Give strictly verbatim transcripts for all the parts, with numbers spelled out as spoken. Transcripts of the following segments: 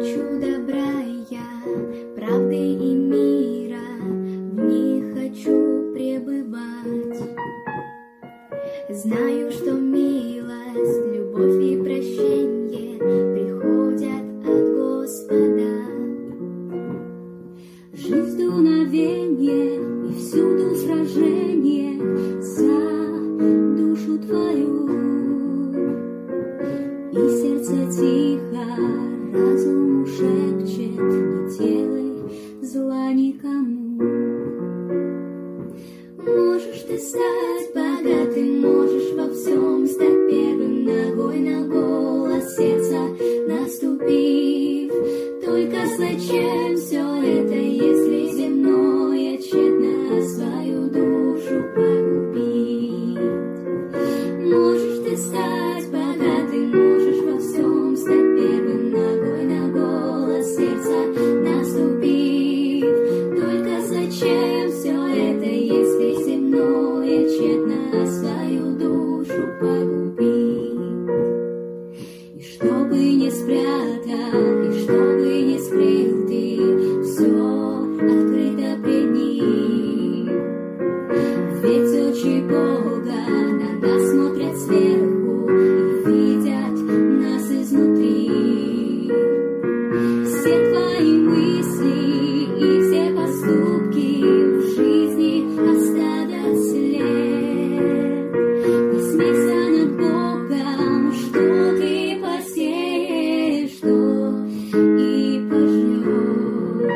хочу добра я, правды и мира, в них хочу пребывать. Знаю, что милость, любовь и прощение приходят от Господа. Жизнь дуновенье и всюду сражение за душу твою. И сердце тихо разуму шепчет: не делай зла никому. Можешь ты стать богатым, можешь во всем стать первым, ногой на голос сердца наступив. Только зачем все это, если земное тщетно свою душу погубить? Можешь ты стать богатым, можешь во всем стать первым, ногой на голос сердца наступив. Только зачем все это, если земное тщетно свою душу погубить? И что бы ни спрятал, и что бы ни скрыл ты, все открыто пред ним. Ведь очи Бога на нас смотрят сверху и видят нас изнутри. Все твои мысли и все поступки в жизни оставят след. Не смейся над Богом, что ты посеешь, то и пожнешь.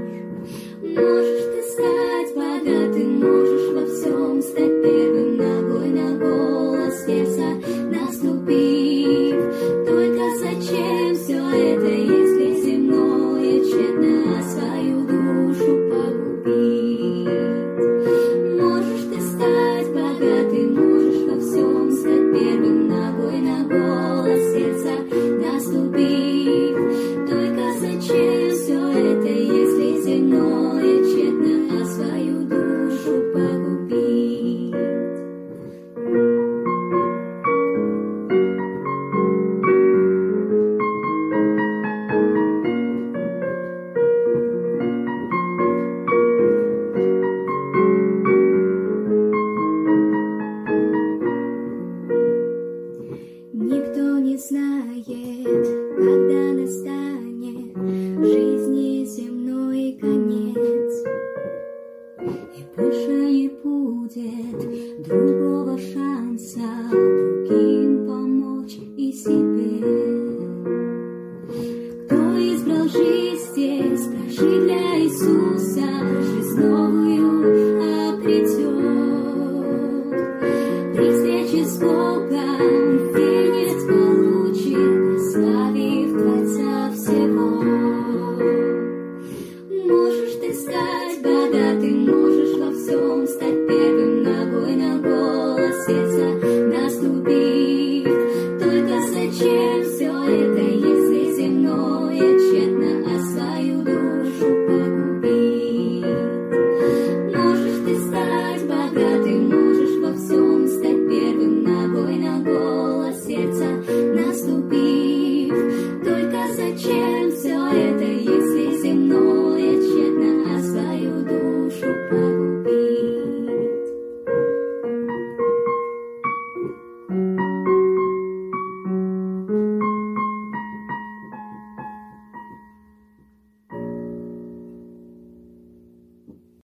Можешь ты стать богатым, можешь во всем стать первым, ногой на голос сердца наступив. Только зачем все это, если земное тщетно свою душу погубить? Можешь ты стать богатым, можешь во всем стать первым, ногой на голос сердца наступив. Только зачем все это, если земное тщетно свою душу погубить? Никто не знает